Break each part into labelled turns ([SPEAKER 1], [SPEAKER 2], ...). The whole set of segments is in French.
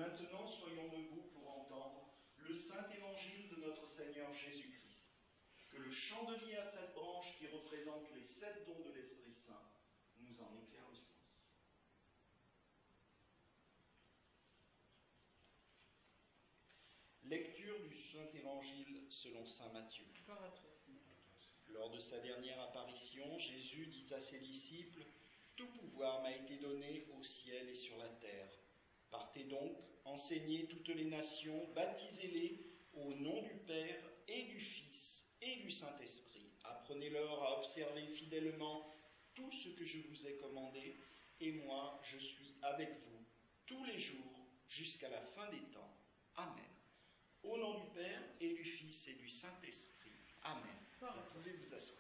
[SPEAKER 1] maintenant, soyons debout pour entendre le saint évangile de notre Seigneur Jésus-Christ. Que le chandelier à 7 branches qui représente les 7 dons de l'Esprit Saint nous en éclaire le sens. Lecture du saint évangile selon saint Matthieu. Lors de sa dernière apparition, Jésus dit à ses disciples : « Tout pouvoir m'a été donné au ciel et sur la terre. Partez donc, enseignez toutes les nations, baptisez-les au nom du Père et du Fils et du Saint-Esprit. Apprenez-leur à observer fidèlement tout ce que je vous ai commandé, et moi je suis avec vous tous les jours jusqu'à la fin des temps. Amen. Au nom du Père et du Fils et du Saint-Esprit. Amen. Vous pouvez vous asseoir.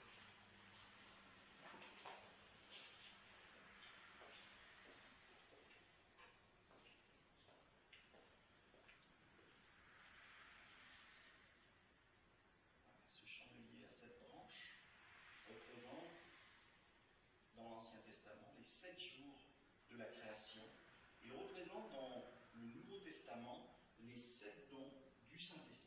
[SPEAKER 1] Ce chandelier à 7 branches représente, dans l'Ancien Testament, les 7 jours de la création. Il représente dans le Nouveau Testament les 7 dons du Saint-Esprit.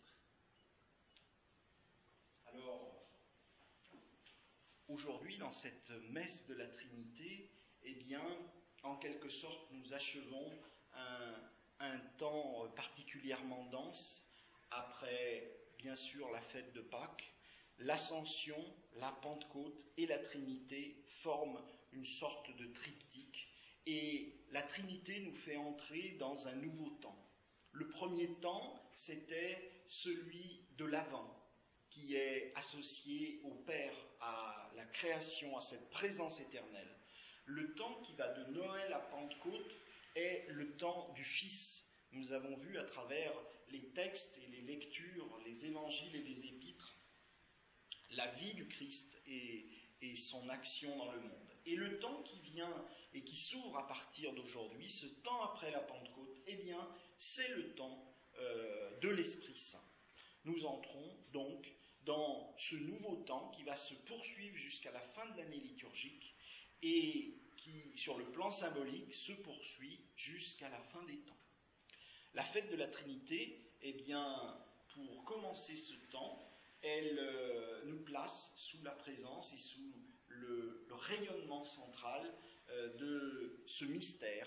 [SPEAKER 1] Alors, aujourd'hui, dans cette messe de la Trinité, eh bien, en quelque sorte, nous achevons un temps particulièrement dense après, bien sûr, la fête de Pâques. L'Ascension, la Pentecôte et la Trinité forment une sorte de triptyque, et la Trinité nous fait entrer dans un nouveau temps. Le premier temps, c'était celui de l'Avent, qui est associé au Père, à la création, à cette présence éternelle. Le temps qui va de Noël à Pentecôte est le temps du Fils. Nous avons vu à travers les textes et les lectures, les évangiles et les épîtres, la vie du Christ et son action dans le monde. Et le temps qui vient et qui s'ouvre à partir d'aujourd'hui, ce temps après la Pentecôte, eh bien, c'est le temps de l'Esprit Saint. Nous entrons donc dans ce nouveau temps qui va se poursuivre jusqu'à la fin de l'année liturgique et qui, sur le plan symbolique, se poursuit jusqu'à la fin des temps. La fête de la Trinité, eh bien, pour commencer ce temps, elle nous place sous la présence et sous le rayonnement central de ce mystère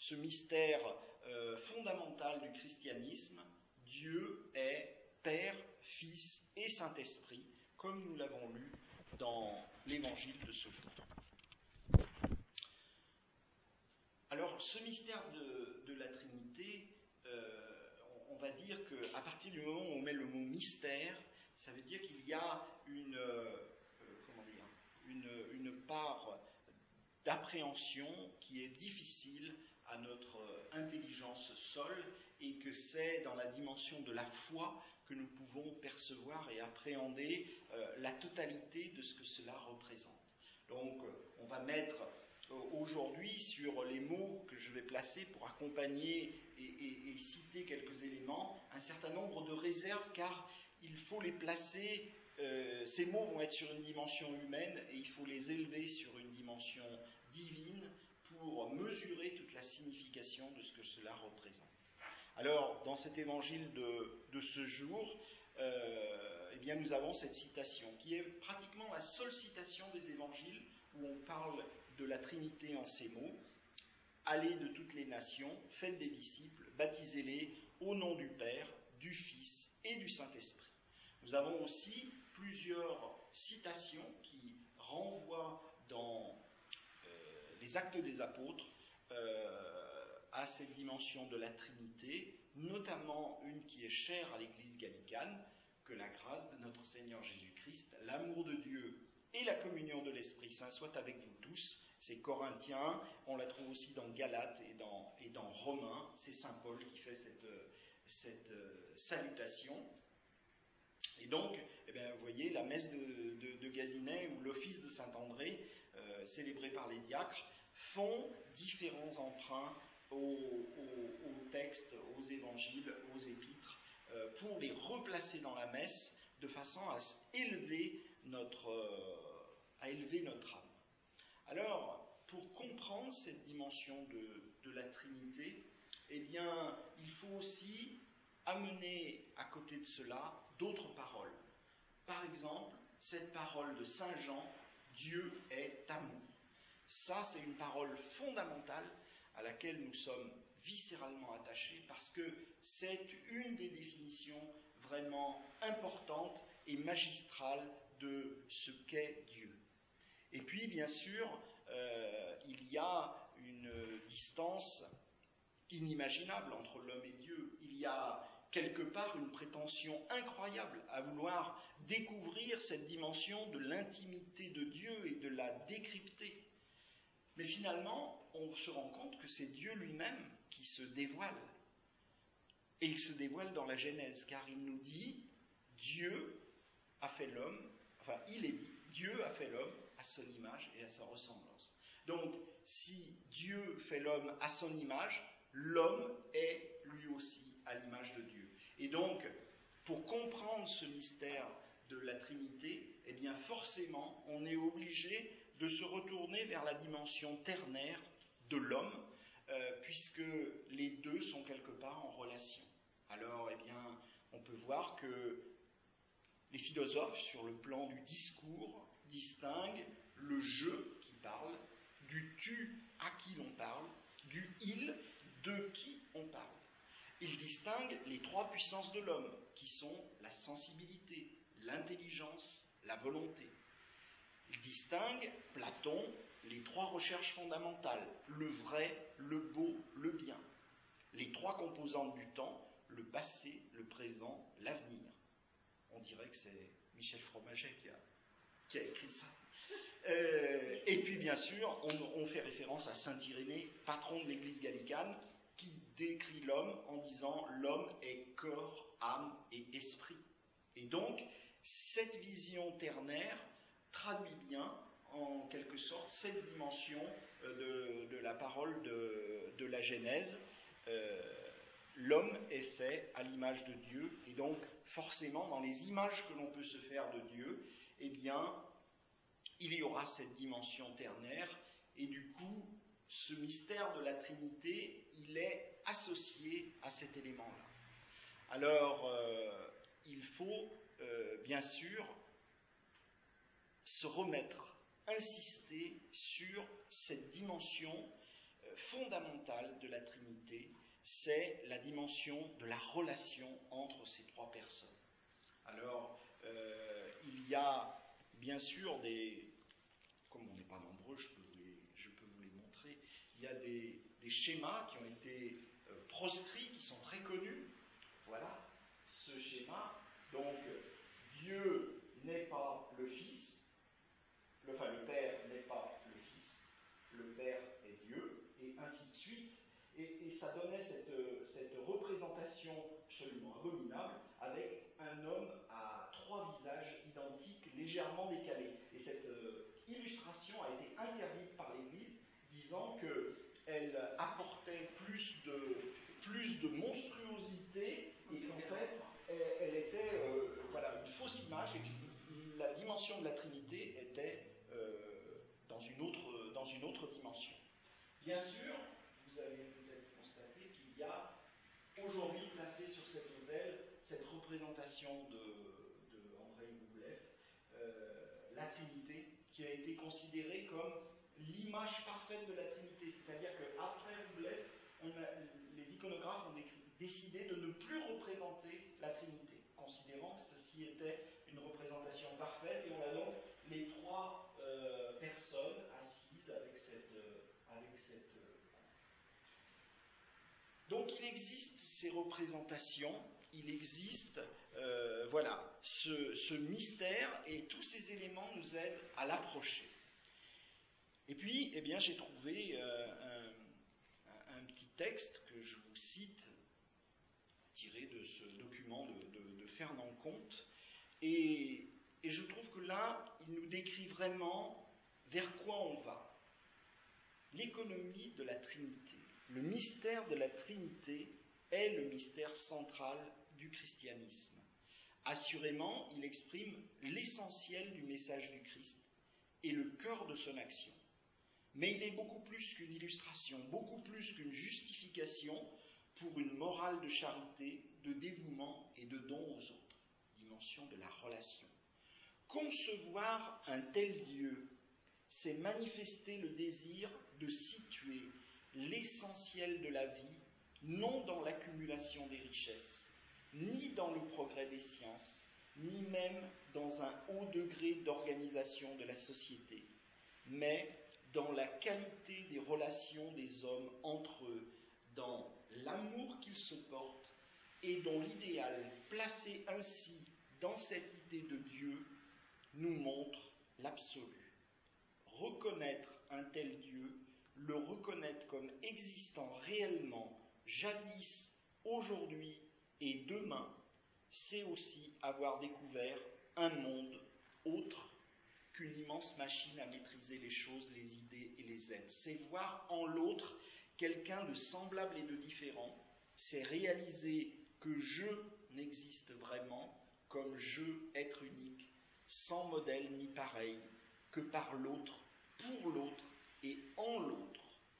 [SPEAKER 1] fondamental du christianisme. Dieu est Père, Fils et Saint-Esprit, comme nous l'avons lu dans l'évangile de ce jour. Alors, ce mystère de la Trinité, on va dire qu'à partir du moment où on met le mot mystère, ça veut dire qu'il y a une part d'appréhension qui est difficile à notre intelligence seule, et que c'est dans la dimension de la foi que nous pouvons percevoir et appréhender la totalité de ce que cela représente. Donc, on va mettre aujourd'hui sur les mots que je vais placer pour accompagner et citer quelques éléments, un certain nombre de réserves, car il faut les placer, ces mots vont être sur une dimension humaine et il faut les élever sur une dimension divine pour mesurer toute la signification de ce que cela représente. Alors, dans cet évangile de ce jour, eh bien, nous avons cette citation qui est pratiquement la seule citation des évangiles où on parle de la Trinité en ces mots. Allez de toutes les nations, faites des disciples, baptisez-les au nom du Père, du Fils et du Saint-Esprit. Nous avons aussi plusieurs citations qui renvoient dans les Actes des Apôtres à cette dimension de la Trinité, notamment une qui est chère à l'Église gallicane: que la grâce de notre Seigneur Jésus-Christ, l'amour de Dieu et la communion de l'Esprit Saint soient avec vous tous. C'est Corinthiens, on la trouve aussi dans Galates et dans Romains. C'est Saint Paul qui fait cette salutation. Et donc, eh bien, vous voyez, la messe de Gazinet ou l'office de Saint-André, célébré par les diacres, font différents emprunts aux textes, aux évangiles, aux épîtres, pour les replacer dans la messe de façon à élever notre âme. Alors, pour comprendre cette dimension de la Trinité, eh bien, il faut aussi amener à côté de cela d'autres paroles. Par exemple, cette parole de Saint Jean, Dieu est amour. Ça, c'est une parole fondamentale à laquelle nous sommes viscéralement attachés parce que c'est une des définitions vraiment importantes et magistrales de ce qu'est Dieu. Et puis, bien sûr, il y a une distance inimaginable entre l'homme et Dieu. Il y a quelque part une prétention incroyable à vouloir découvrir cette dimension de l'intimité de Dieu et de la décrypter. Mais finalement, on se rend compte que c'est Dieu lui-même qui se dévoile. Et il se dévoile dans la Genèse, car il nous dit, Dieu a fait l'homme, enfin il est dit, Dieu a fait l'homme à son image et à sa ressemblance. Donc, si Dieu fait l'homme à son image, l'homme est lui aussi à l'image de Dieu. Et donc, pour comprendre ce mystère de la Trinité, eh bien forcément, on est obligé de se retourner vers la dimension ternaire de l'homme, puisque les deux sont quelque part en relation. Alors, eh bien, on peut voir que les philosophes, sur le plan du discours, distinguent le je qui parle, du tu à qui l'on parle, du il de qui on parle. Ils distinguent les trois puissances de l'homme, qui sont la sensibilité, l'intelligence, la volonté. Ils distinguent, Platon, les trois recherches fondamentales, le vrai, le beau, le bien. Les trois composantes du temps, le passé, le présent, l'avenir. On dirait que c'est Michel Fromaget qui a écrit ça. Et puis bien sûr, on fait référence à saint Irénée, patron de l'église gallicane, qui décrit l'homme en disant « l'homme est corps, âme et esprit ». Et donc, cette vision ternaire traduit bien, en quelque sorte, cette dimension de la parole de la Genèse. L'homme est fait à l'image de Dieu, et donc, forcément, dans les images que l'on peut se faire de Dieu, eh bien, il y aura cette dimension ternaire, et du coup, ce mystère de la Trinité, il est associé à cet élément-là. Alors, il faut, bien sûr, se remettre, insister sur cette dimension fondamentale de la Trinité, c'est la dimension de la relation entre ces trois personnes. Alors, il y a bien sûr comme on n'est pas nombreux, je peux vous les montrer, il y a des schémas qui ont été proscrits, qui sont très connus. Voilà, ce schéma. Donc, Dieu n'est pas le Fils, le Père n'est pas le Fils, le Père est Dieu, et ainsi de suite. Et ça donnait cette représentation absolument abominable avec un homme à trois visages identiques, légèrement décalés. Et cette illustration a été interdite par l'Église, disant qu'elle apportait plus de monstruosité et qu'en fait, elle était une fausse image et que la dimension de la Trinité était dans une autre dimension. Bien sûr, vous avez peut-être constaté qu'il y a aujourd'hui placé sur cet autel cette représentation de Andrei Roublev, la Trinité, qui a été considérée comme l'image parfaite de la Trinité. C'est-à-dire qu'après Roublev, les iconographes ont décidé de ne plus représenter la Trinité, considérant que ceci était une représentation parfaite, et on a donc les trois personnes assises avec cette. Donc il existe ces représentations, il existe ce mystère, et tous ces éléments nous aident à l'approcher. Et puis, eh bien, j'ai trouvé un petit texte que je vous cite, tiré de ce document de Fernand Comte, et je trouve que là, il nous décrit vraiment vers quoi on va. L'économie de la Trinité. Le mystère de la Trinité est le mystère central du christianisme. Assurément, il exprime l'essentiel du message du Christ et le cœur de son action. Mais il est beaucoup plus qu'une illustration, beaucoup plus qu'une justification pour une morale de charité, de dévouement et de don aux autres. Dimension de la relation. Concevoir un tel Dieu, c'est manifester le désir de situer l'essentiel de la vie, non dans l'accumulation des richesses, ni dans le progrès des sciences, ni même dans un haut degré d'organisation de la société, mais dans la qualité des relations des hommes entre eux, dans l'amour qu'ils se portent et dont l'idéal placé ainsi dans cette idée de Dieu nous montre l'absolu. Reconnaître un tel Dieu, le reconnaître comme existant réellement, jadis, aujourd'hui et demain, c'est aussi avoir découvert un monde autre qu'une immense machine à maîtriser les choses, les idées et les êtres. C'est voir en l'autre quelqu'un de semblable et de différent, c'est réaliser que je n'existe vraiment comme je, être unique, sans modèle ni pareil, que par l'autre, pour l'autre et en l'autre.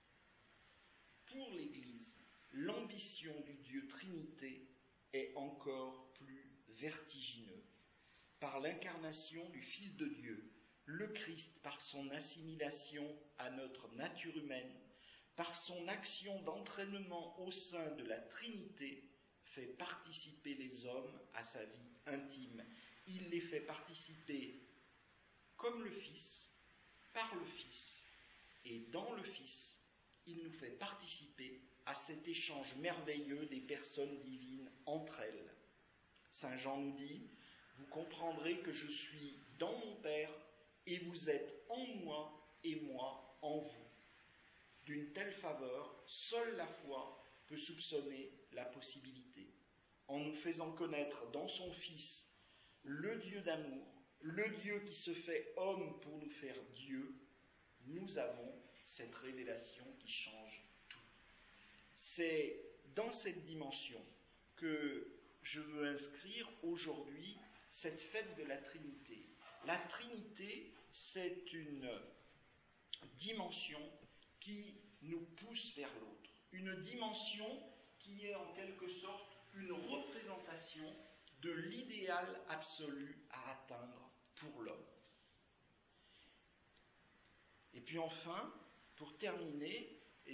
[SPEAKER 1] Pour l'Église, l'ambition du Dieu Trinité est encore plus vertigineux. Par l'incarnation du Fils de Dieu, le Christ, par son assimilation à notre nature humaine, par son action d'entraînement au sein de la Trinité, fait participer les hommes à sa vie intime. Il les fait participer comme le Fils, par le Fils, et dans le Fils, il nous fait participer à cet échange merveilleux des personnes divines entre elles. Saint Jean nous dit, « Vous comprendrez que je suis dans mon Père, et vous êtes en moi, et moi en vous. » D'une telle faveur, seule la foi peut soupçonner la possibilité. En nous faisant connaître dans son Fils le Dieu d'amour, le Dieu qui se fait homme pour nous faire Dieu, nous avons cette révélation qui change tout. C'est dans cette dimension que je veux inscrire aujourd'hui cette fête de la Trinité. La Trinité, c'est une dimension qui nous pousse vers l'autre, une dimension qui est en quelque sorte une représentation de l'idéal absolu à atteindre pour l'homme. Et puis enfin, pour terminer,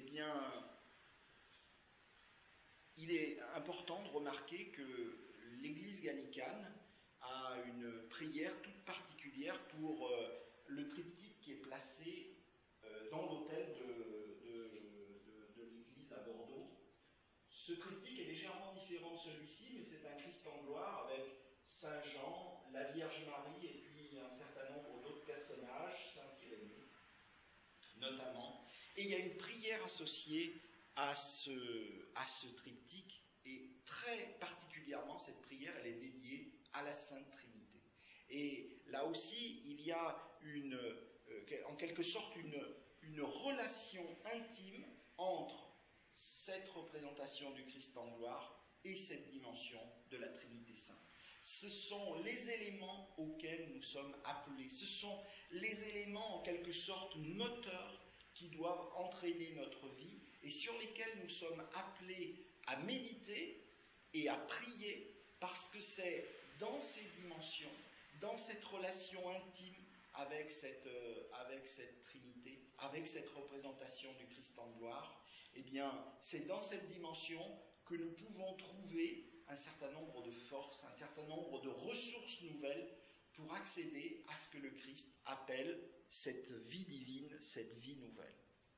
[SPEAKER 1] il est important de remarquer que l'Église gallicane a une prière toute particulière pour le triptyque qui est placé dans l'autel de l'Église à Bordeaux. Ce triptyque est légèrement différent de celui-ci, mais c'est un Christ en gloire avec Saint Jean, la Vierge Marie et puis un certain nombre d'autres personnages, Saint Irénée notamment. Et il y a une prière associée à ce triptyque, et très particulièrement cette prière, elle est dédiée à la Sainte Trinité. Et là aussi, il y a en quelque sorte une relation intime entre cette représentation du Christ en gloire et cette dimension de la Trinité Sainte. Ce sont les éléments auxquels nous sommes appelés, ce sont les éléments en quelque sorte moteurs qui doivent entraîner notre vie et sur lesquels nous sommes appelés à méditer et à prier, parce que c'est dans ces dimensions, dans cette relation intime avec cette Trinité, avec cette représentation du Christ en gloire, c'est dans cette dimension que nous pouvons trouver un certain nombre de forces, un certain nombre de ressources nouvelles pour accéder à ce que le Christ appelle cette vie divine, cette vie nouvelle.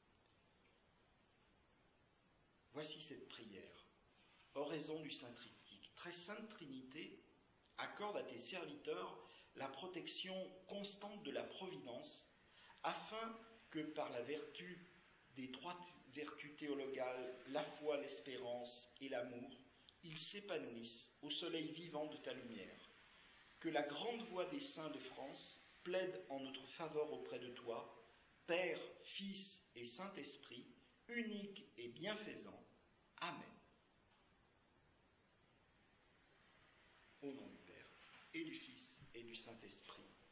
[SPEAKER 1] Voici cette prière. Oraison du Saint Triptyque. Très Sainte Trinité, accorde à tes serviteurs la protection constante de la providence, afin que par la vertu des trois vertus théologales, la foi, l'espérance et l'amour, ils s'épanouissent au soleil vivant de ta lumière. Que la grande voix des saints de France plaide en notre faveur auprès de toi, Père, Fils et Saint-Esprit, unique et bienfaisant. Amen. Au nom du Père, et du Fils, et du Saint-Esprit.